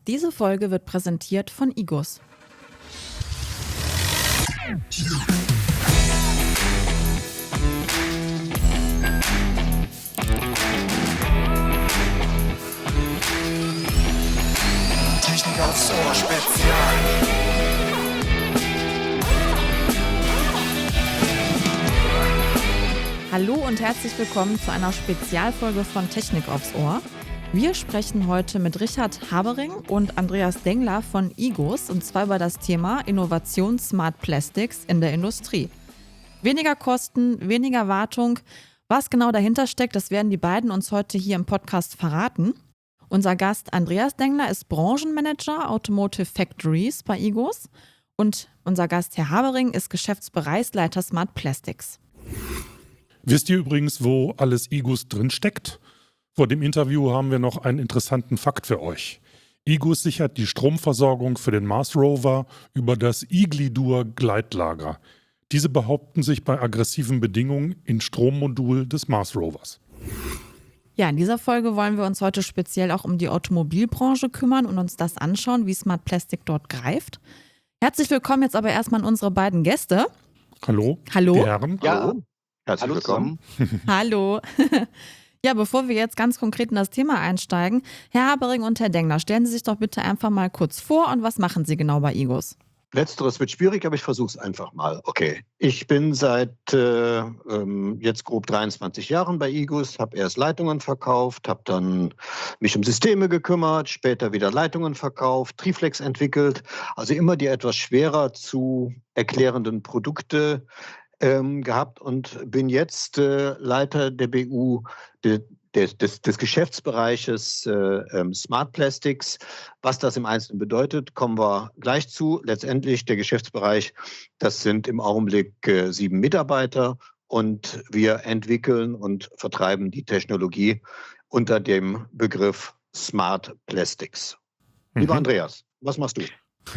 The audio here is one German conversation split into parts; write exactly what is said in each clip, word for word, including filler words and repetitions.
Diese Folge wird präsentiert von I G U S. Technik aufs Ohr Spezial. Hallo und herzlich willkommen zu einer Spezialfolge von Technik aufs Ohr. Wir sprechen heute mit Richard Habering und Andreas Dengler von I G U S und zwar über das Thema Innovation Smart Plastics in der Industrie. Weniger Kosten, weniger Wartung. Was genau dahinter steckt, das werden die beiden uns heute hier im Podcast verraten. Unser Gast Andreas Dengler ist Branchenmanager Automotive Factories bei I G U S und unser Gast Herr Habering ist Geschäftsbereichsleiter Smart Plastics. Wisst ihr übrigens, wo alles I G U S drinsteckt? Vor dem Interview haben wir noch einen interessanten Fakt für euch. I G U S sichert die Stromversorgung für den Mars Rover über das Iglidur-Gleitlager. Diese behaupten sich bei aggressiven Bedingungen im Strommodul des Mars Rovers. Ja, in dieser Folge wollen wir uns heute speziell auch um die Automobilbranche kümmern und uns das anschauen, wie Smart Plastic dort greift. Herzlich willkommen jetzt aber erstmal an unsere beiden Gäste. Hallo, Hallo. die Herren. Ja, Hallo. Herzlich Hallo willkommen. Hallo. Ja, bevor wir jetzt ganz konkret in das Thema einsteigen, Herr Habering und Herr Dengler, stellen Sie sich doch bitte einfach mal kurz vor und was machen Sie genau bei I G U S? Letzteres wird schwierig, aber ich versuche es einfach mal. Okay, ich bin seit äh, ähm, jetzt grob dreiundzwanzig Jahren bei I G U S, habe erst Leitungen verkauft, habe dann mich um Systeme gekümmert, später wieder Leitungen verkauft, Triflex entwickelt, also immer die etwas schwerer zu erklärenden Produkte ähm, gehabt und bin jetzt äh, Leiter der B U, de, Des, des, des Geschäftsbereiches äh, ähm, Smart Plastics. Was das im Einzelnen bedeutet, kommen wir gleich zu. Letztendlich der Geschäftsbereich, das sind im Augenblick äh, sieben Mitarbeiter und wir entwickeln und vertreiben die Technologie unter dem Begriff Smart Plastics. Mhm. Lieber Andreas, was machst du?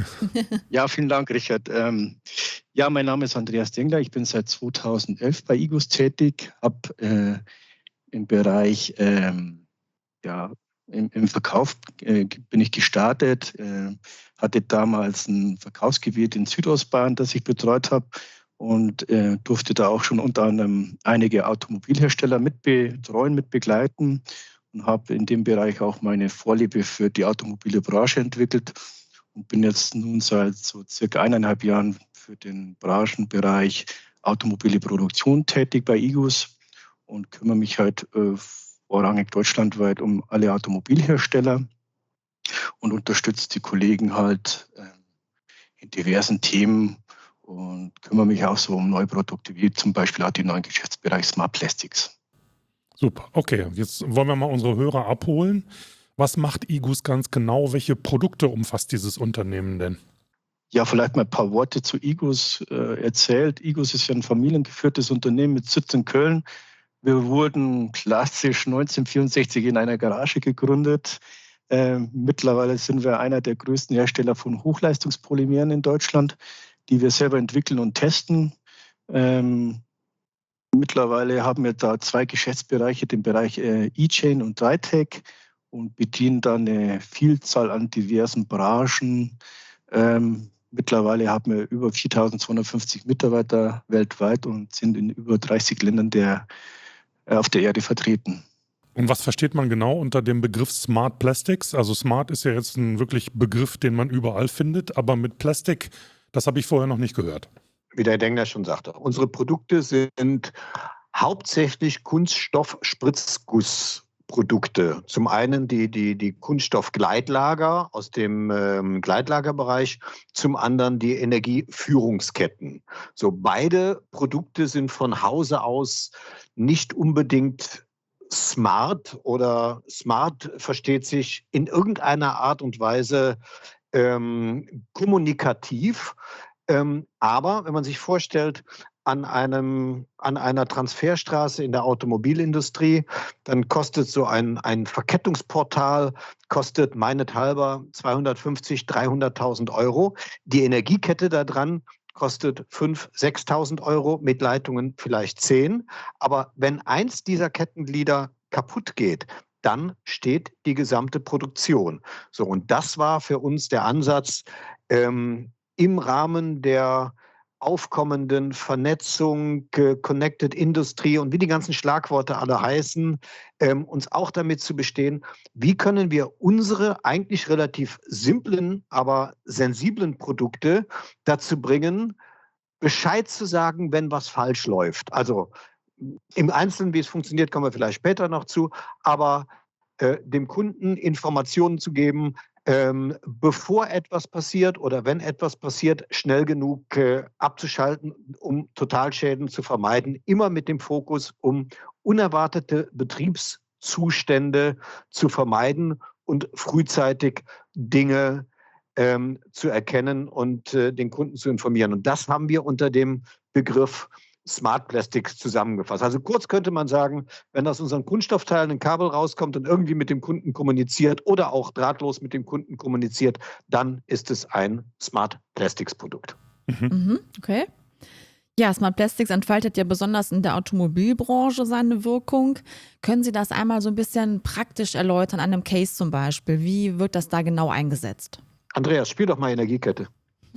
Ja, vielen Dank, Richard. Ähm, ja, mein Name ist Andreas Dengler. Ich bin seit zweitausendelf bei I G U S tätig, habe äh, im Bereich, ähm, ja, im, im Verkauf äh, bin ich gestartet, äh, hatte damals ein Verkaufsgebiet in Südostbayern, das ich betreut habe und äh, durfte da auch schon unter anderem einige Automobilhersteller mitbetreuen, mitbegleiten und habe in dem Bereich auch meine Vorliebe für die automobile Branche entwickelt und bin jetzt nun seit so circa eineinhalb Jahren für den Branchenbereich automobile Produktion tätig bei I G U S. Und kümmere mich halt äh, vorrangig deutschlandweit um alle Automobilhersteller und unterstütze die Kollegen halt äh, in diversen Themen und kümmere mich auch so um neue Produkte, wie zum Beispiel auch den neuen Geschäftsbereich Smart Plastics. Super, okay, jetzt wollen wir mal unsere Hörer abholen. Was macht I G U S ganz genau? Welche Produkte umfasst dieses Unternehmen denn? Ja, vielleicht mal ein paar Worte zu I G U S äh, erzählt. I G U S ist ja ein familiengeführtes Unternehmen mit Sitz in Köln. Wir wurden klassisch neunzehnhundertvierundsechzig in einer Garage gegründet. Äh, mittlerweile sind wir einer der größten Hersteller von Hochleistungspolymeren in Deutschland, die wir selber entwickeln und testen. Ähm, mittlerweile haben wir da zwei Geschäftsbereiche, den Bereich äh, E-Chain und Drytech und bedienen da eine Vielzahl an diversen Branchen. Ähm, mittlerweile haben wir über viertausendzweihundertfünfzig Mitarbeiter weltweit und sind in über dreißig Ländern der auf der Erde vertreten. Und was versteht man genau unter dem Begriff Smart Plastics? Also Smart ist ja jetzt ein wirklich Begriff, den man überall findet, aber mit Plastik, das habe ich vorher noch nicht gehört. Wie der Dengler schon sagte, unsere Produkte sind hauptsächlich Kunststoff-Spritzgussprodukte. Zum einen die, die, die Kunststoffgleitlager aus dem ähm, Gleitlagerbereich, zum anderen die Energieführungsketten. So, beide Produkte sind von Hause aus nicht unbedingt smart oder smart versteht sich in irgendeiner Art und Weise ähm, kommunikativ. Ähm, aber wenn man sich vorstellt, an, einem, an einer Transferstraße in der Automobilindustrie, dann kostet so ein, ein Verkettungsportal, kostet meinethalber zweihundertfünfzig, dreihunderttausend Euro. Die Energiekette da dran kostet fünftausend, sechstausend Euro, mit Leitungen vielleicht zehn. Aber wenn eins dieser Kettenglieder kaputt geht, dann steht die gesamte Produktion. So, und das war für uns der Ansatz, ähm, im Rahmen der aufkommenden Vernetzung, äh, Connected Industry und wie die ganzen Schlagworte alle heißen, ähm, uns auch damit zu bestehen, wie können wir unsere eigentlich relativ simplen, aber sensiblen Produkte dazu bringen, Bescheid zu sagen, wenn was falsch läuft. Also im Einzelnen, wie es funktioniert, kommen wir vielleicht später noch zu, aber äh, dem Kunden Informationen zu geben, ähm, bevor etwas passiert oder wenn etwas passiert, schnell genug äh, abzuschalten, um Totalschäden zu vermeiden, immer mit dem Fokus, um unerwartete Betriebszustände zu vermeiden und frühzeitig Dinge ähm, zu erkennen und äh, den Kunden zu informieren. Und das haben wir unter dem Begriff Smart Plastics zusammengefasst. Also kurz könnte man sagen, wenn aus unseren Kunststoffteilen ein Kabel rauskommt und irgendwie mit dem Kunden kommuniziert oder auch drahtlos mit dem Kunden kommuniziert, dann ist es ein Smart Plastics Produkt. Mhm. Mhm, okay. Ja, Smart Plastics entfaltet ja besonders in der Automobilbranche seine Wirkung. Können Sie das einmal so ein bisschen praktisch erläutern, an einem Case zum Beispiel? Wie wird das da genau eingesetzt? Andreas, spiel doch mal Energiekette.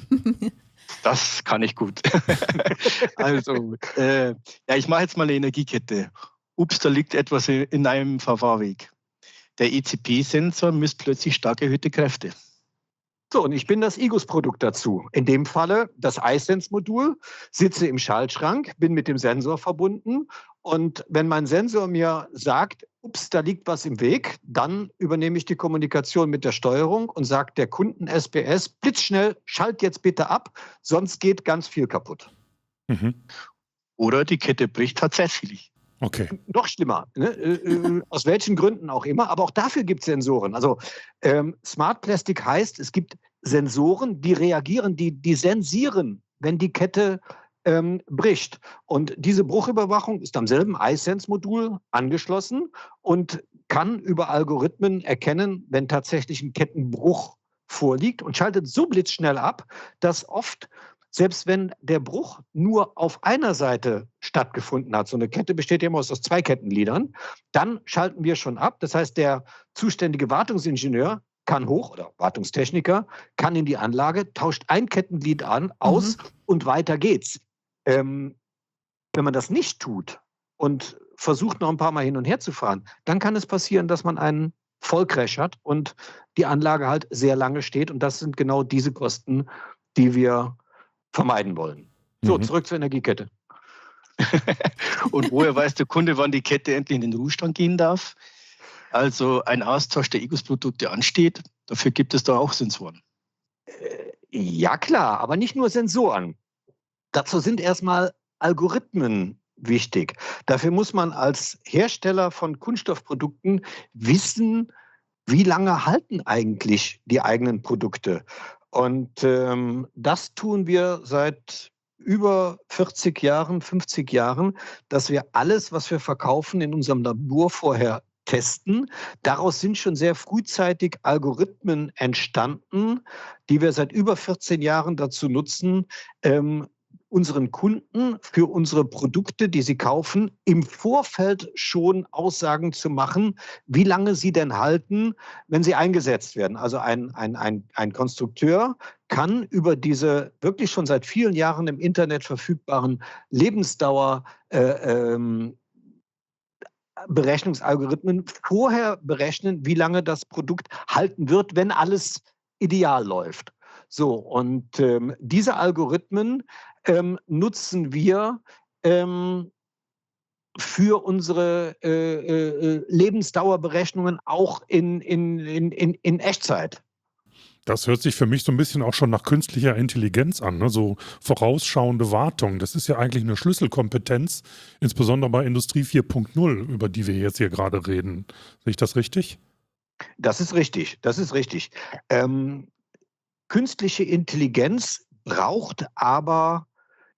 Das kann ich gut. Also, äh, ja, ich mache jetzt mal eine Energiekette. Ups, da liegt etwas in einem Verfahrweg. Der E C P-Sensor misst plötzlich stark erhöhte Kräfte. So, und ich bin das IGUS-Produkt dazu. In dem Falle das iSense-Modul, sitze im Schaltschrank, bin mit dem Sensor verbunden. Und wenn mein Sensor mir sagt, ups, da liegt was im Weg, dann übernehme ich die Kommunikation mit der Steuerung und sage der Kunden S B S, blitzschnell, schalt jetzt bitte ab, sonst geht ganz viel kaputt. Mhm. Oder die Kette bricht tatsächlich. Okay. Noch schlimmer, ne? äh, aus welchen Gründen auch immer, aber auch dafür gibt es Sensoren. Also ähm, Smart Plastic heißt, es gibt Sensoren, die reagieren, die, die sensieren, wenn die Kette ähm, bricht. Und diese Bruchüberwachung ist am selben iSense-Modul angeschlossen und kann über Algorithmen erkennen, wenn tatsächlich ein Kettenbruch vorliegt und schaltet so blitzschnell ab, dass oft, selbst wenn der Bruch nur auf einer Seite stattgefunden hat, so eine Kette besteht ja immer aus zwei Kettengliedern, dann schalten wir schon ab. Das heißt, der zuständige Wartungsingenieur kann hoch, oder Wartungstechniker, kann in die Anlage, tauscht ein Kettenglied an, aus mhm. und weiter geht's. Ähm, wenn man das nicht tut und versucht noch ein paar Mal hin und her zu fahren, dann kann es passieren, dass man einen Vollcrash hat und die Anlage halt sehr lange steht. Und das sind genau diese Kosten, die wir vermeiden wollen. So, mhm. zurück zur Energiekette. Und woher weiß der Kunde, wann die Kette endlich in den Ruhestand gehen darf? Also ein Austausch der IGUS-Produkte ansteht. Dafür gibt es da auch Sensoren. Ja klar, aber nicht nur Sensoren. Dazu sind erstmal Algorithmen wichtig. Dafür muss man als Hersteller von Kunststoffprodukten wissen, wie lange halten eigentlich die eigenen Produkte. Und ähm, das tun wir seit über vierzig Jahren, fünfzig Jahren, dass wir alles, was wir verkaufen, in unserem Labor vorher testen. Daraus sind schon sehr frühzeitig Algorithmen entstanden, die wir seit über vierzehn Jahren dazu nutzen, ähm, unseren Kunden für unsere Produkte, die sie kaufen, im Vorfeld schon Aussagen zu machen, wie lange sie denn halten, wenn sie eingesetzt werden. Also ein, ein, ein, ein Konstrukteur kann über diese wirklich schon seit vielen Jahren im Internet verfügbaren Lebensdauer äh, ähm, Berechnungsalgorithmen vorher berechnen, wie lange das Produkt halten wird, wenn alles ideal läuft. So, und ähm, diese Algorithmen ähm, nutzen wir ähm, für unsere äh, äh, Lebensdauerberechnungen auch in, in, in, in, in Echtzeit. Das hört sich für mich so ein bisschen auch schon nach künstlicher Intelligenz an, ne? So vorausschauende Wartung. Das ist ja eigentlich eine Schlüsselkompetenz, insbesondere bei Industrie vier Punkt null, über die wir jetzt hier gerade reden. Sehe ich das richtig? Das ist richtig, das ist richtig. Ähm, künstliche Intelligenz braucht aber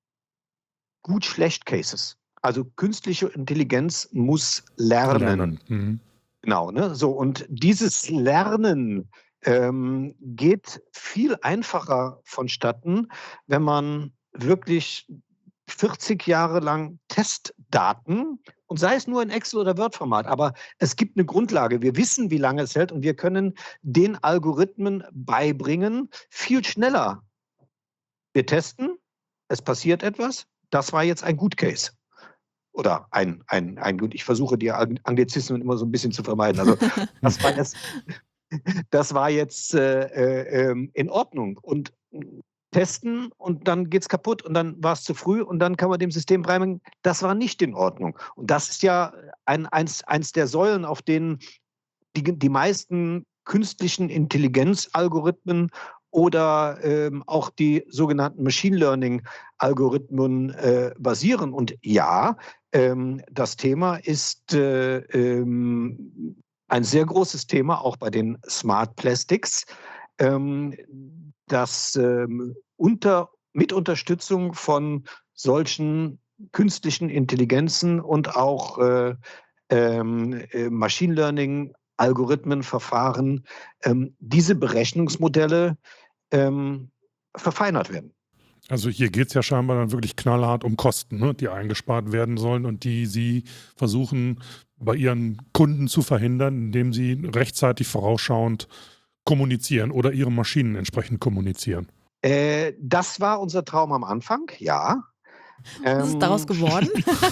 gut-schlecht-Cases. Also künstliche Intelligenz muss lernen. Lernen. Mhm. Genau, ne? So, und dieses Lernen ähm, geht viel einfacher vonstatten, wenn man wirklich vierzig Jahre lang Testdaten Und sei es nur in Excel- oder Word-Format. Aber es gibt eine Grundlage. Wir wissen, wie lange es hält und wir können den Algorithmen beibringen, viel schneller. Wir testen, es passiert etwas. Das war jetzt ein Good Case. Oder ein, ein, ein Gut. Ich versuche die Anglizismen immer so ein bisschen zu vermeiden. Also das war jetzt, das war jetzt äh, äh, in Ordnung. Und testen und dann geht es kaputt und dann war es zu früh und dann kann man dem System beibringen, das war nicht in Ordnung. Und das ist ja ein, eins, eins der Säulen, auf denen die, die meisten künstlichen Intelligenzalgorithmen oder ähm, auch die sogenannten Machine Learning-Algorithmen äh, basieren. Und ja, ähm, das Thema ist äh, ähm, ein sehr großes Thema, auch bei den Smart Plastics, ähm, das ähm, unter, mit Unterstützung von solchen künstlichen Intelligenzen und auch äh, ähm, äh, Machine Learning Algorithmen, Verfahren, ähm, diese Berechnungsmodelle ähm, verfeinert werden. Also hier geht es ja scheinbar dann wirklich knallhart um Kosten, ne, die eingespart werden sollen und die Sie versuchen bei Ihren Kunden zu verhindern, indem Sie rechtzeitig vorausschauend kommunizieren oder Ihre Maschinen entsprechend kommunizieren. Äh, das war unser Traum am Anfang, ja. Was ist daraus geworden?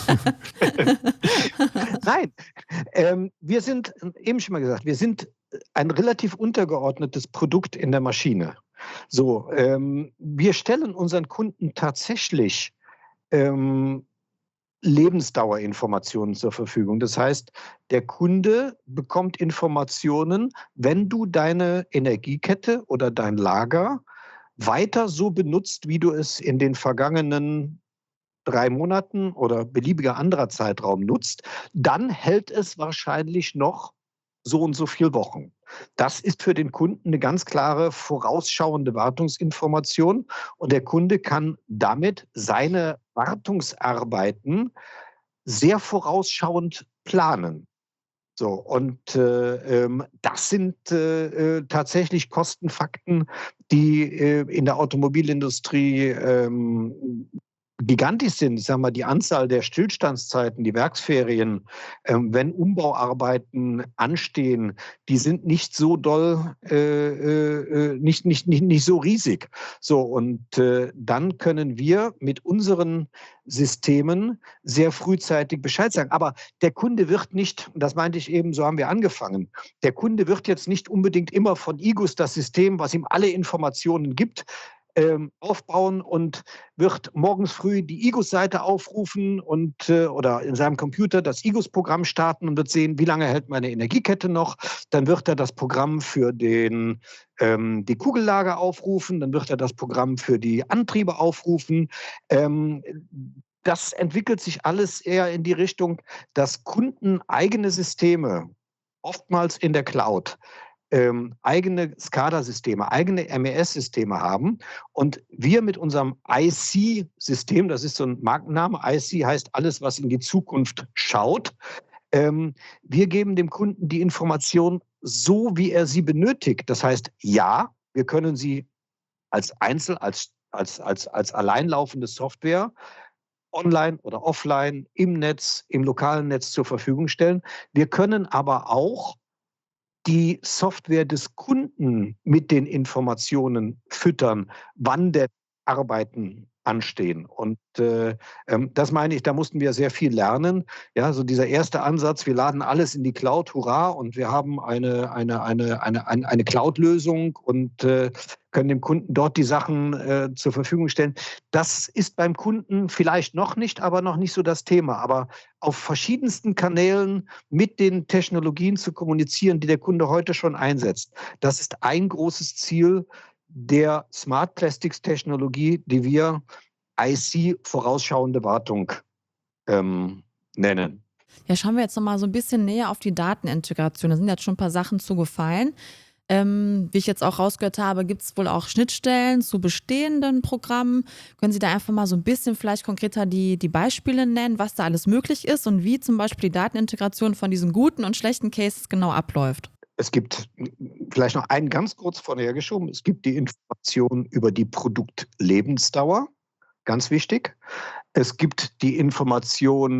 Nein, ähm, wir sind, eben schon mal gesagt, wir sind ein relativ untergeordnetes Produkt in der Maschine. So, ähm, wir stellen unseren Kunden tatsächlich ähm, Lebensdauerinformationen zur Verfügung. Das heißt, der Kunde bekommt Informationen, wenn du deine Energiekette oder dein Lager weiter so benutzt, wie du es in den vergangenen drei Monaten oder beliebiger anderer Zeitraum nutzt, dann hält es wahrscheinlich noch so und so viele Wochen. Das ist für den Kunden eine ganz klare vorausschauende Wartungsinformation und der Kunde kann damit seine Wartungsarbeiten sehr vorausschauend planen. So, und äh, ähm, das sind äh, tatsächlich Kostenfakten, die äh, in der Automobilindustrie ähm, gigantisch sind. Ich sage mal, die Anzahl der Stillstandszeiten, die Werksferien, ähm, wenn Umbauarbeiten anstehen, die sind nicht so doll, äh, äh, nicht, nicht, nicht, nicht so riesig. So, und äh, dann können wir mit unseren Systemen sehr frühzeitig Bescheid sagen. Aber der Kunde wird nicht, das meinte ich eben, so haben wir angefangen, der Kunde wird jetzt nicht unbedingt immer von I G U S das System, was ihm alle Informationen gibt, ähm, aufbauen und wird morgens früh die I G U S-Seite aufrufen und äh, oder in seinem Computer das I G U S-Programm starten und wird sehen, wie lange hält meine Energiekette noch. Dann wird er das Programm für den, ähm, die Kugellager aufrufen, dann wird er das Programm für die Antriebe aufrufen. Ähm, das entwickelt sich alles eher in die Richtung, dass Kunden eigene Systeme, oftmals in der Cloud, Ähm, eigene SCADA-Systeme, eigene M E S-Systeme haben und wir mit unserem I C-System, das ist so ein Markenname, I C heißt alles, was in die Zukunft schaut, ähm, wir geben dem Kunden die Information so, wie er sie benötigt. Das heißt, ja, wir können sie als Einzel, als, als, als, als alleinlaufende Software online oder offline, im Netz, im lokalen Netz zur Verfügung stellen. Wir können aber auch die Software des Kunden mit den Informationen füttern, wann denn Arbeiten anstehen. Und äh, ähm, das meine ich, da mussten wir sehr viel lernen. Ja, so dieser erste Ansatz, wir laden alles in die Cloud, hurra, und wir haben eine, eine, eine, eine, eine, eine Cloud-Lösung und äh, können dem Kunden dort die Sachen äh, zur Verfügung stellen. Das ist beim Kunden vielleicht noch nicht, aber noch nicht so das Thema. Aber auf verschiedensten Kanälen mit den Technologien zu kommunizieren, die der Kunde heute schon einsetzt, das ist ein großes Ziel der Smart Plastics Technologie, die wir I C vorausschauende Wartung ähm, nennen. Ja, schauen wir jetzt nochmal so ein bisschen näher auf die Datenintegration. Da sind jetzt schon ein paar Sachen zugefallen. Ähm, wie ich jetzt auch rausgehört habe, gibt es wohl auch Schnittstellen zu bestehenden Programmen. Können Sie da einfach mal so ein bisschen vielleicht konkreter die, die Beispiele nennen, was da alles möglich ist und wie zum Beispiel die Datenintegration von diesen guten und schlechten Cases genau abläuft? Es gibt vielleicht noch einen ganz kurz vorhergeschoben. Es gibt die Information über die Produktlebensdauer, ganz wichtig. Es gibt die Information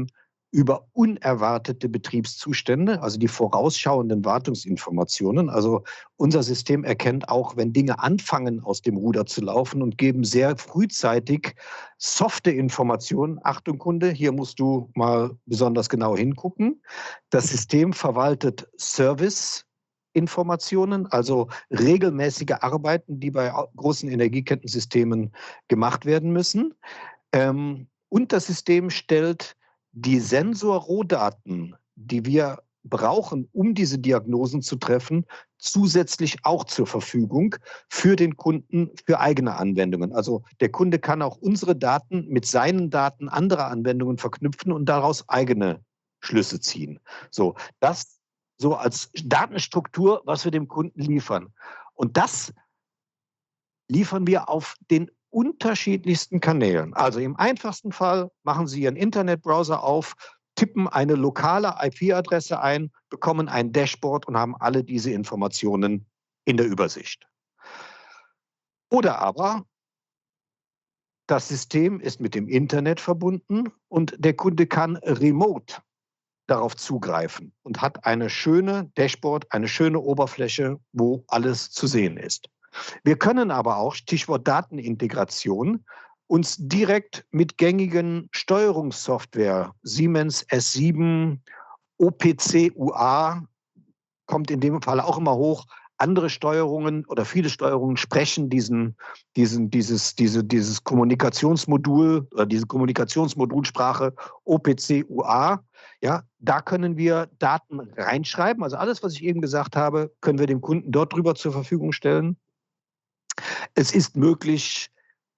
über unerwartete Betriebszustände, also die vorausschauenden Wartungsinformationen. Also unser System erkennt auch, wenn Dinge anfangen, aus dem Ruder zu laufen und geben sehr frühzeitig softe Informationen. Achtung, Kunde, hier musst du mal besonders genau hingucken. Das System verwaltet Service-Informationen, also regelmäßige Arbeiten, die bei großen Energiekettensystemen gemacht werden müssen. Ähm, und das System stellt die Sensorrohdaten, die wir brauchen, um diese Diagnosen zu treffen, zusätzlich auch zur Verfügung für den Kunden, für eigene Anwendungen. Also der Kunde kann auch unsere Daten mit seinen Daten anderer Anwendungen verknüpfen und daraus eigene Schlüsse ziehen. So, das so als Datenstruktur, was wir dem Kunden liefern. Und das liefern wir auf den unterschiedlichsten Kanälen. Also im einfachsten Fall machen Sie Ihren Internetbrowser auf, tippen eine lokale I P-Adresse ein, bekommen ein Dashboard und haben alle diese Informationen in der Übersicht. Oder aber das System ist mit dem Internet verbunden und der Kunde kann remote darauf zugreifen und hat eine schöne Dashboard, eine schöne Oberfläche, wo alles zu sehen ist. Wir können aber auch, Stichwort Datenintegration, uns direkt mit gängigen Steuerungssoftware, Siemens S sieben, O P C U A, kommt in dem Fall auch immer hoch, andere Steuerungen oder viele Steuerungen sprechen diesen, diesen, dieses, diese, dieses Kommunikationsmodul oder diese Kommunikationsmodulsprache O P C U A. Ja, da können wir Daten reinschreiben. Also alles, was ich eben gesagt habe, können wir dem Kunden dort drüber zur Verfügung stellen. Es ist möglich,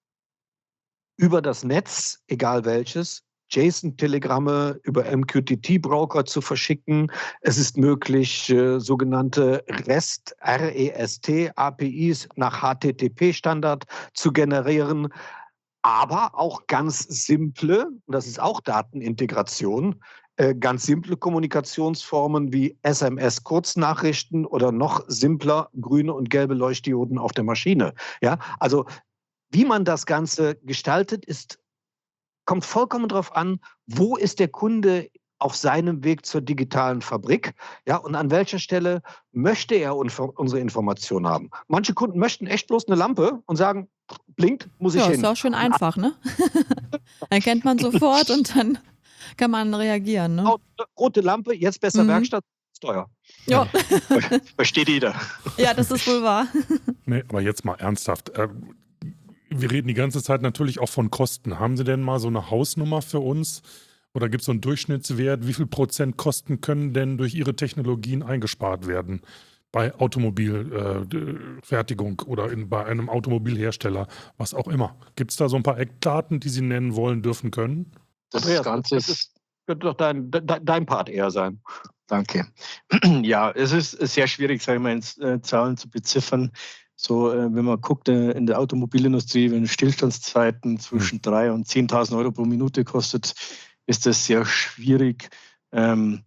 über das Netz, egal welches, JSON-Telegramme über M Q T T-Broker zu verschicken. Es ist möglich, äh, sogenannte REST, R E S T A P Is nach H T T P-Standard zu generieren, aber auch ganz simple, und das ist auch Datenintegration, äh, ganz simple Kommunikationsformen wie S M S-Kurznachrichten oder noch simpler grüne und gelbe Leuchtdioden auf der Maschine. Ja, also wie man das Ganze gestaltet, ist, kommt vollkommen darauf an, wo ist der Kunde auf seinem Weg zur digitalen Fabrik, ja, und an welcher Stelle möchte er unsere Information haben. Manche Kunden möchten echt bloß eine Lampe und sagen, blinkt, muss ich ja, hin. Ist auch schön einfach, ne? Erkennt man sofort und dann kann man reagieren, ne? Rote Lampe, jetzt besser Mhm. Werkstatt, ist teuer. Ja. Versteht jeder. Ja, das ist wohl wahr. Nee, aber jetzt mal ernsthaft. Äh, wir reden die ganze Zeit natürlich auch von Kosten. Haben Sie denn mal so eine Hausnummer für uns? Oder gibt es so einen Durchschnittswert? Wie viel Prozent Kosten können denn durch Ihre Technologien eingespart werden? Bei Automobilfertigung äh, oder in, bei einem Automobilhersteller, was auch immer. Gibt es da so ein paar Eckdaten, die Sie nennen wollen, dürfen, können? Das Andreas, Ganze das ist, könnte doch dein, de, dein Part eher sein. Danke. Ja, es ist sehr schwierig, sage ich mal, in äh, Zahlen zu beziffern. So, äh, wenn man guckt, äh, in der Automobilindustrie, wenn Stillstandszeiten zwischen hm. drei und zehntausend Euro pro Minute kostet, ist das sehr schwierig. Ähm,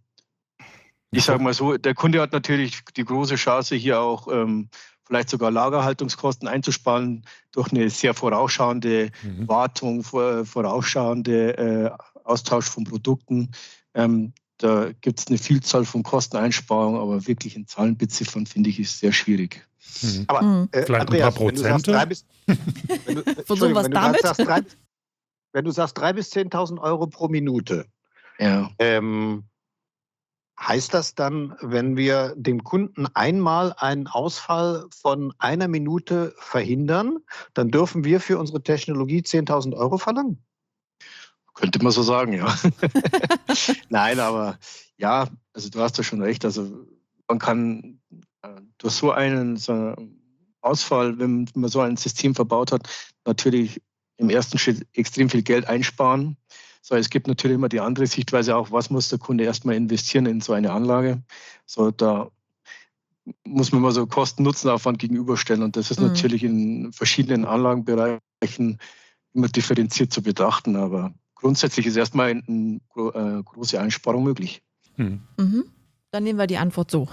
ich sage mal so, der Kunde hat natürlich die große Chance, hier auch ähm, vielleicht sogar Lagerhaltungskosten einzusparen durch eine sehr vorausschauende mhm. Wartung, vor, vorausschauende äh, Austausch von Produkten. Ähm, da gibt es eine Vielzahl von Kosteneinsparungen, aber wirklich in Zahlen beziffern, finde ich, ist sehr schwierig. Mhm. Aber äh, vielleicht Andreas, ein paar Prozente? Wenn du sagst, drei bis, wenn du, so was wenn du damit? sagst, drei, wenn du sagst drei bis zehntausend Euro pro Minute, ja. ähm, heißt das dann, wenn wir dem Kunden einmal einen Ausfall von einer Minute verhindern, dann dürfen wir für unsere Technologie zehntausend Euro verlangen? Könnte man so sagen, ja. Nein, aber ja, also du hast ja schon recht. Also man kann äh, durch so einen, so einen Ausfall, wenn man so ein System verbaut hat, natürlich im ersten Schritt extrem viel Geld einsparen. So, es gibt natürlich immer die andere Sichtweise auch, was muss der Kunde erstmal investieren in so eine Anlage. So, da muss man mal so Kosten-Nutzen-Aufwand gegenüberstellen. Und das ist mhm. natürlich in verschiedenen Anlagenbereichen immer differenziert zu betrachten. Aber grundsätzlich ist erstmal eine äh, große Einsparung möglich. Mhm. Mhm. Dann nehmen wir die Antwort so.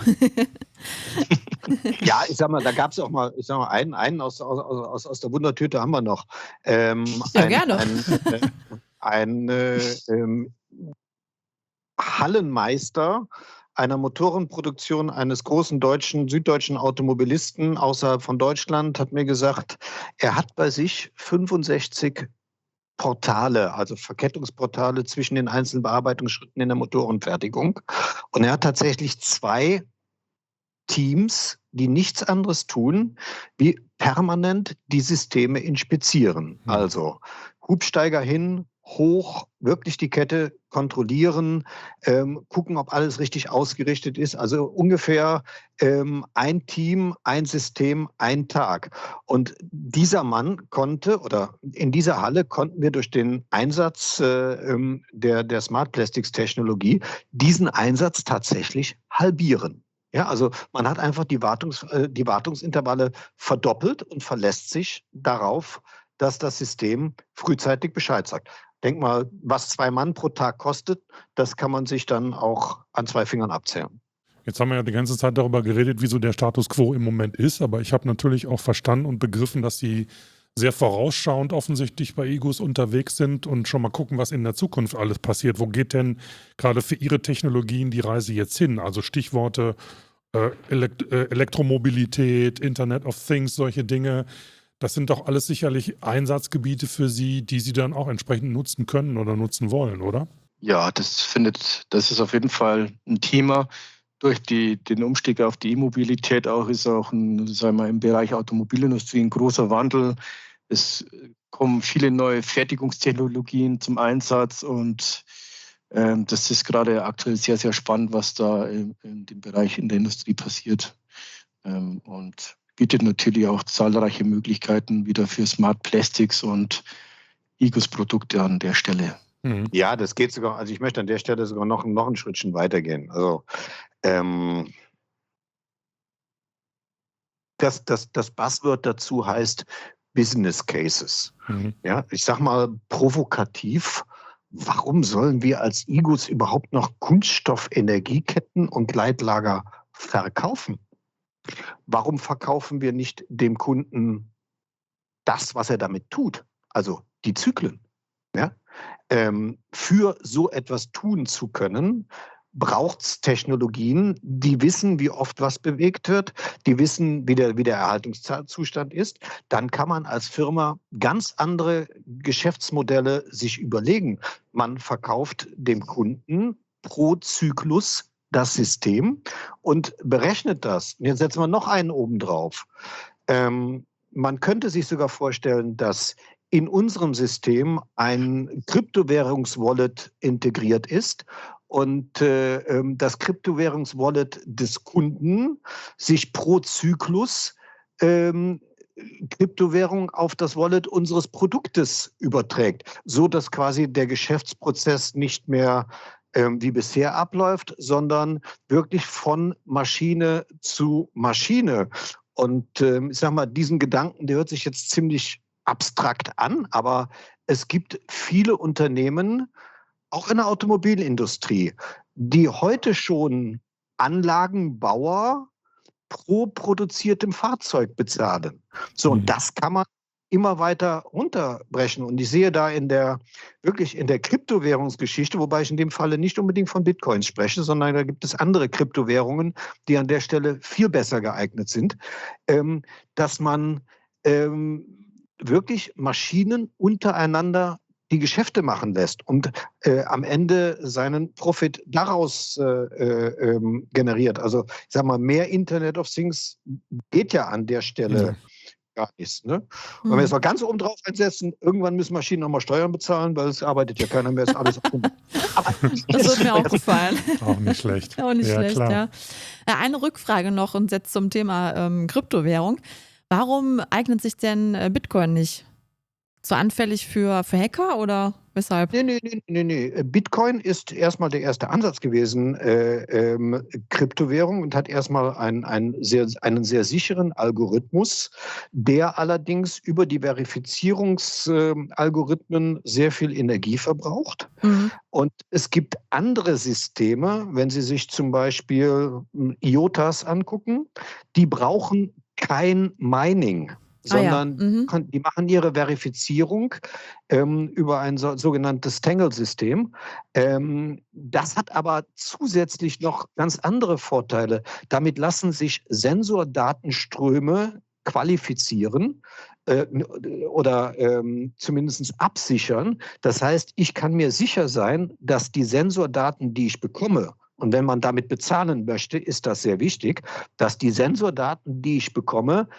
Ja, ich sag mal, da gab es auch mal, ich sag mal, einen, einen aus, aus, aus, aus der Wundertüte haben wir noch. Ähm, ja, ein, gerne. Ein, äh, ein äh, ähm, Hallenmeister einer Motorenproduktion eines großen deutschen, süddeutschen Automobilisten außerhalb von Deutschland, hat mir gesagt, er hat bei sich fünfundsechzig Portale, also Verkettungsportale zwischen den einzelnen Bearbeitungsschritten in der Motorenfertigung. Und er hat tatsächlich zwei Teams, die nichts anderes tun, wie permanent die Systeme inspizieren. Mhm. Also Hubsteiger hin, hoch, wirklich die Kette kontrollieren, ähm, gucken, ob alles richtig ausgerichtet ist. Also ungefähr ähm, ein Team, ein System, ein Tag. Und dieser Mann konnte, oder in dieser Halle konnten wir durch den Einsatz äh, ähm, der, der Smart Plastics Technologie diesen Einsatz tatsächlich halbieren. Ja, also man hat einfach die, Wartungs, äh, die Wartungsintervalle verdoppelt und verlässt sich darauf, dass das System frühzeitig Bescheid sagt. Denk mal, was zwei Mann pro Tag kostet, das kann man sich dann auch an zwei Fingern abzählen. Jetzt haben wir ja die ganze Zeit darüber geredet, wieso der Status quo im Moment ist, aber ich habe natürlich auch verstanden und begriffen, dass Sie sehr vorausschauend offensichtlich bei IGUS unterwegs sind und schon mal gucken, was in der Zukunft alles passiert. Wo geht denn gerade für Ihre Technologien die Reise jetzt hin? Also Stichworte äh, Elekt äh, Elektromobilität, Internet of Things, solche Dinge. Das sind doch alles sicherlich Einsatzgebiete für Sie, die Sie dann auch entsprechend nutzen können oder nutzen wollen, oder? Ja, das findet, das ist auf jeden Fall ein Thema. Durch die, den Umstieg auf die E-Mobilität auch ist auch ein, sagen wir, im Bereich Automobilindustrie ein großer Wandel. Es kommen viele neue Fertigungstechnologien zum Einsatz und ähm, das ist gerade aktuell sehr, sehr spannend, was da in, in dem Bereich in der Industrie passiert. Ähm, und bietet natürlich auch zahlreiche Möglichkeiten wieder für Smart Plastics und IGUS-Produkte an der Stelle. Mhm. Ja, das geht sogar, also ich möchte an der Stelle sogar noch, noch ein Schrittchen weitergehen. Also ähm, das, das, das Buzzword dazu heißt Business Cases. Mhm. Ja, ich sag mal provokativ, warum sollen wir als IGUS überhaupt noch Kunststoffenergieketten und Gleitlager verkaufen? Warum verkaufen wir nicht dem Kunden das, was er damit tut? Also die Zyklen. Ja? Ähm, für so etwas tun zu können, braucht es Technologien, die wissen, wie oft was bewegt wird, die wissen, wie der, wie der Erhaltungszustand ist. Dann kann man als Firma ganz andere Geschäftsmodelle sich überlegen. Man verkauft dem Kunden pro Zyklus das System und berechnet das. Und jetzt setzen wir noch einen oben drauf. Ähm, man könnte sich sogar vorstellen, dass in unserem System ein Kryptowährungswallet integriert ist und äh, das Kryptowährungswallet des Kunden sich pro Zyklus ähm, Kryptowährung auf das Wallet unseres Produktes überträgt, so dass quasi der Geschäftsprozess nicht mehr ähm, wie bisher abläuft, sondern wirklich von Maschine zu Maschine. Und ähm, ich sag mal, diesen Gedanken, der hört sich jetzt ziemlich abstrakt an, aber es gibt viele Unternehmen, auch in der Automobilindustrie, die heute schon Anlagenbauer pro produziertem Fahrzeug bezahlen. So, Mhm. und das kann man immer weiter runterbrechen. Und ich sehe da in der, wirklich in der Kryptowährungsgeschichte, wobei ich in dem Falle nicht unbedingt von Bitcoins spreche, sondern da gibt es andere Kryptowährungen, die an der Stelle viel besser geeignet sind, ähm, dass man ähm, wirklich Maschinen untereinander die Geschäfte machen lässt und äh, am Ende seinen Profit daraus äh, äh, ähm, generiert. Also ich sag mal, mehr Internet of Things geht ja an der Stelle Ja. gar nichts. Ne? Wenn wir jetzt mal ganz oben drauf einsetzen, irgendwann müssen Maschinen nochmal Steuern bezahlen, weil es arbeitet ja keiner mehr, ist alles automatisch. Aber Das wird mir auch gefallen. Auch nicht schlecht. Auch nicht Ja, schlecht, klar. ja. Äh, Eine Rückfrage noch und jetzt zum Thema ähm, Kryptowährung. Warum eignet sich denn äh, Bitcoin nicht? Zu anfällig für, für Hacker oder weshalb? Nee, nee, nee, nee, nee. Bitcoin ist erstmal der erste Ansatz gewesen, äh, ähm, Kryptowährung, und hat erstmal ein, ein sehr, einen sehr sicheren Algorithmus, der allerdings über die Verifizierungsalgorithmen äh, sehr viel Energie verbraucht. Mhm. Und es gibt andere Systeme, wenn Sie sich zum Beispiel I O T As angucken, die brauchen kein Mining. Ah ja. sondern Mhm. kon- die machen ihre Verifizierung ähm, über ein so, sogenanntes Tangle-System. Ähm, das hat aber zusätzlich noch ganz andere Vorteile. Damit lassen sich Sensordatenströme qualifizieren äh, oder ähm, zumindest absichern. Das heißt, ich kann mir sicher sein, dass die Sensordaten, die ich bekomme, und wenn man damit bezahlen möchte, ist das sehr wichtig, dass die Sensordaten, die ich bekomme,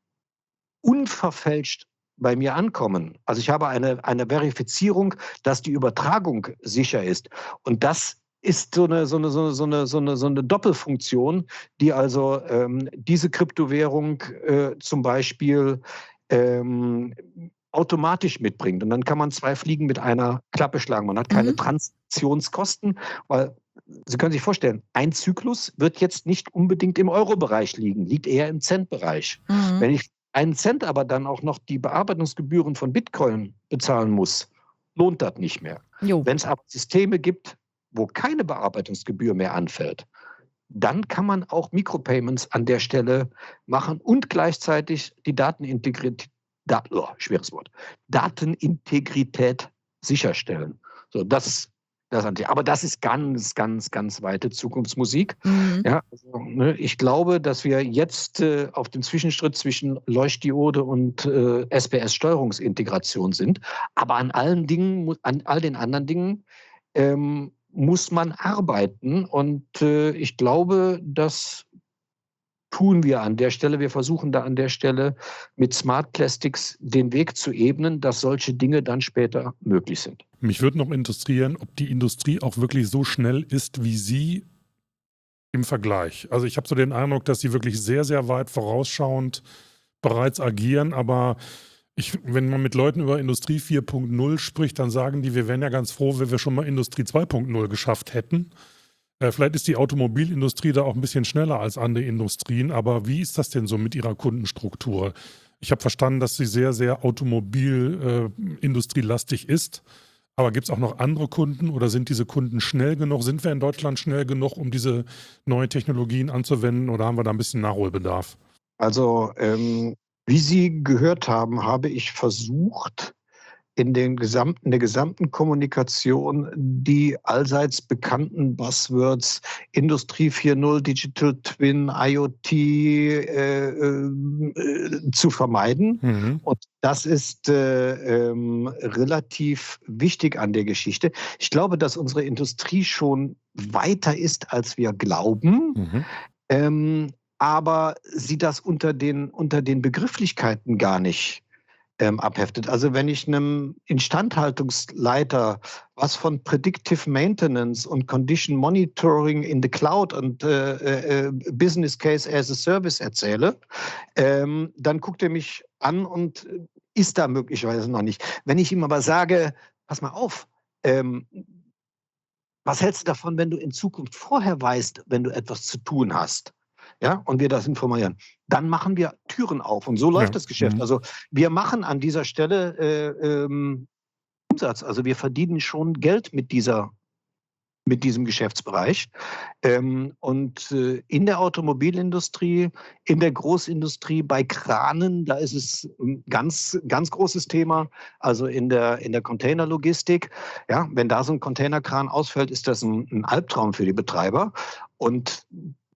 unverfälscht bei mir ankommen. Also ich habe eine, eine Verifizierung, dass die Übertragung sicher ist. Und das ist so eine, so eine, so eine, so eine, so eine, so eine Doppelfunktion, die also ähm, diese Kryptowährung äh, zum Beispiel ähm, automatisch mitbringt. Und dann kann man zwei Fliegen mit einer Klappe schlagen. Man hat keine Mhm. Transaktionskosten, weil Sie können sich vorstellen, ein Zyklus wird jetzt nicht unbedingt im Euro-Bereich liegen, liegt eher im Cent-Bereich. Mhm. Wenn ich einen Cent aber dann auch noch die Bearbeitungsgebühren von Bitcoin bezahlen muss, lohnt das nicht mehr. Jo. Wenn es aber Systeme gibt, wo keine Bearbeitungsgebühr mehr anfällt, dann kann man auch Micropayments an der Stelle machen und gleichzeitig die Datenintegrität, Dat, oh, schweres Wort, Datenintegrität sicherstellen. So, das, das an sich. Aber das ist ganz, ganz, ganz weite Zukunftsmusik. Mhm. Ja, also, ne, ich glaube, dass wir jetzt äh, auf dem Zwischenschritt zwischen Leuchtdiode und äh, S P S-Steuerungsintegration sind. Aber an allen Dingen, mu- an all den anderen Dingen ähm, muss man arbeiten. Und äh, ich glaube, das tun wir an der Stelle. Wir versuchen da an der Stelle mit Smart Plastics den Weg zu ebnen, dass solche Dinge dann später möglich sind. Mich würde noch interessieren, ob die Industrie auch wirklich so schnell ist wie Sie im Vergleich. Also ich habe so den Eindruck, dass Sie wirklich sehr, sehr weit vorausschauend bereits agieren, aber ich, wenn man mit Leuten über Industrie vier Punkt null spricht, dann sagen die, wir wären ja ganz froh, wenn wir schon mal Industrie zwei Punkt null geschafft hätten. Äh, vielleicht ist die Automobilindustrie da auch ein bisschen schneller als andere Industrien, aber wie ist das denn so mit Ihrer Kundenstruktur? Ich habe verstanden, dass sie sehr, sehr automobilindustrielastig ist, aber gibt es auch noch andere Kunden oder sind diese Kunden schnell genug? Sind wir in Deutschland schnell genug, um diese neuen Technologien anzuwenden oder haben wir da ein bisschen Nachholbedarf? Also, ähm, wie Sie gehört haben, habe ich versucht, in, den gesamten, in der gesamten Kommunikation die allseits bekannten Buzzwords Industrie vier Punkt null, Digital Twin, IoT äh, äh, zu vermeiden. Mhm. Und das ist äh, ähm, relativ wichtig an der Geschichte. Ich glaube, dass unsere Industrie schon weiter ist, als wir glauben. Mhm. Ähm, aber sie das unter den, unter den Begrifflichkeiten gar nicht ähm, abheftet. Also wenn ich einem Instandhaltungsleiter was von Predictive Maintenance und Condition Monitoring in the Cloud und äh, äh, Business Case as a Service erzähle, ähm, dann guckt er mich an und ist da möglicherweise noch nicht. Wenn ich ihm aber sage, pass mal auf, ähm, was hältst du davon, wenn du in Zukunft vorher weißt, wenn du etwas zu tun hast? Ja, und wir das informieren. Dann machen wir Türen auf. Und so läuft Ja. das Geschäft. Mhm. Also wir machen an dieser Stelle äh, ähm, Umsatz. Also wir verdienen schon Geld mit dieser mit diesem Geschäftsbereich. Ähm, und äh, in der Automobilindustrie, in der Großindustrie, bei Kranen, da ist es ein ganz, ganz großes Thema. Also in der, in der Containerlogistik. Ja, wenn da so ein Containerkran ausfällt, ist das ein, ein Albtraum für die Betreiber. Und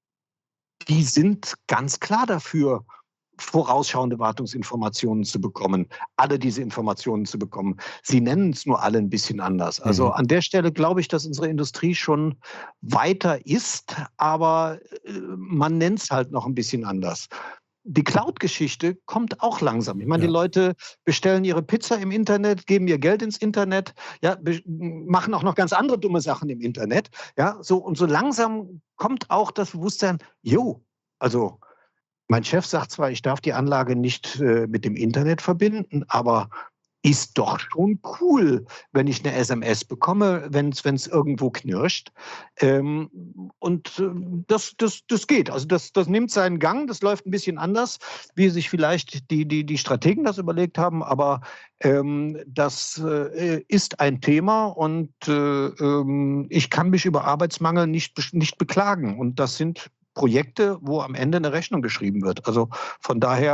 die sind ganz klar dafür, vorausschauende Wartungsinformationen zu bekommen, alle diese Informationen zu bekommen. Sie nennen es nur alle ein bisschen anders. Also Mhm. an der Stelle glaube ich, dass unsere Industrie schon weiter ist, aber äh, man nennt es halt noch ein bisschen anders. Die Cloud-Geschichte kommt auch langsam. Ich meine, Ja. die Leute bestellen ihre Pizza im Internet, geben ihr Geld ins Internet, ja, be- machen auch noch ganz andere dumme Sachen im Internet. Ja, so, und so langsam kommt auch das Bewusstsein, jo, also mein Chef sagt zwar, ich darf die Anlage nicht äh, mit dem Internet verbinden, aber ist doch schon cool, wenn ich eine S M S bekomme, wenn es irgendwo knirscht. Ähm, und äh, das, das, das geht. Also das, das nimmt seinen Gang, das läuft ein bisschen anders, wie sich vielleicht die, die, die Strategen das überlegt haben, aber ähm, das äh, ist ein Thema und äh, ähm, ich kann mich über Arbeitsmangel nicht, nicht beklagen. Und das sind Projekte, wo am Ende eine Rechnung geschrieben wird. Also von daher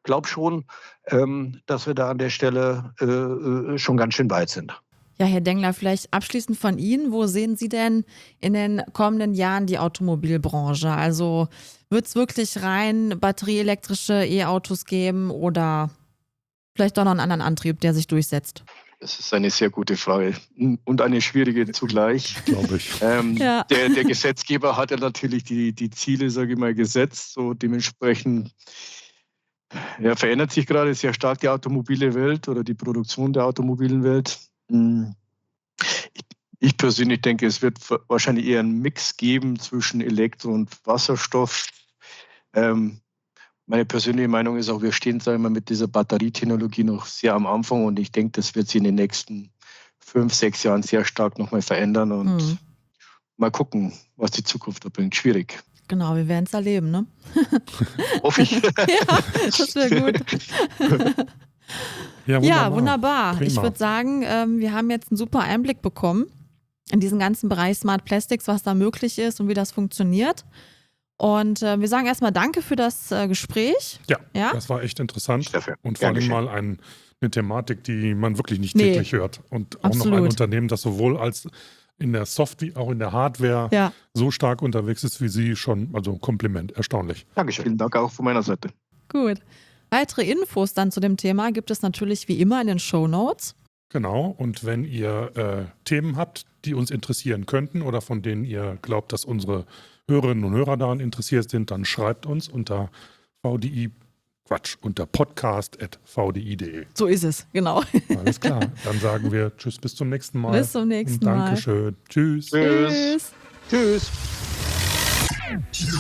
glaube schon, ähm, dass wir da an der Stelle äh, schon ganz schön weit sind. Ja, Herr Dengler, vielleicht abschließend von Ihnen, wo sehen Sie denn in den kommenden Jahren die Automobilbranche? Also wird es wirklich rein batterieelektrische E-Autos geben oder vielleicht doch noch einen anderen Antrieb, der sich durchsetzt? Das ist eine sehr gute Frage und eine schwierige zugleich. Glaube ich. Ähm, Ja. der, der Gesetzgeber hat ja natürlich die, die Ziele, sage ich mal, gesetzt. So dementsprechend ja, verändert sich gerade sehr stark die automobile Welt oder die Produktion der automobilen Welt. Ich, ich persönlich denke, es wird wahrscheinlich eher einen Mix geben zwischen Elektro- und Wasserstoff. Ähm, meine persönliche Meinung ist auch, wir stehen, sagen wir mal, mit dieser Batterietechnologie noch sehr am Anfang und ich denke, das wird sich in den nächsten fünf, sechs Jahren sehr stark nochmal verändern und Hm. mal gucken, was die Zukunft da bringt. Schwierig. Genau, wir werden es erleben, ne? Hoffe ich. Ja, das wäre gut. Ja, Ja, wunderbar. Prima. Ich würde sagen, ähm, wir haben jetzt einen super Einblick bekommen in diesen ganzen Bereich Smart Plastics, was da möglich ist und wie das funktioniert. Und äh, wir sagen erstmal Danke für das äh, Gespräch. Ja, Ja? das war echt interessant. Dafür. Und vor Gern allem geschehen. mal ein, eine Thematik, die man wirklich nicht Nee. täglich hört. Und auch noch Absolut. ein Unternehmen, das sowohl als in der Software, auch in der Hardware Ja. so stark unterwegs ist wie Sie, schon, also Kompliment, erstaunlich. Dankeschön. Vielen Dank auch von meiner Seite. Gut. Weitere Infos dann zu dem Thema gibt es natürlich wie immer in den Shownotes. Genau, und wenn ihr äh, Themen habt, die uns interessieren könnten oder von denen ihr glaubt, dass unsere Hörerinnen und Hörer daran interessiert sind, dann schreibt uns unter V D I, Quatsch, unter podcast at v d i punkt d e. So ist es, genau. Alles klar, dann sagen wir Tschüss, bis zum nächsten Mal. Bis zum nächsten und Mal. Dankeschön. Tschüss. Tschüss. Tschüss. Tschüss.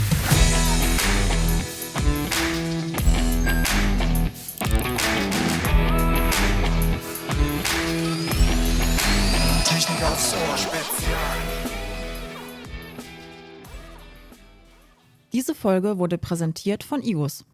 Technik aufs Ohr Spezial. Diese Folge wurde präsentiert von I G U S.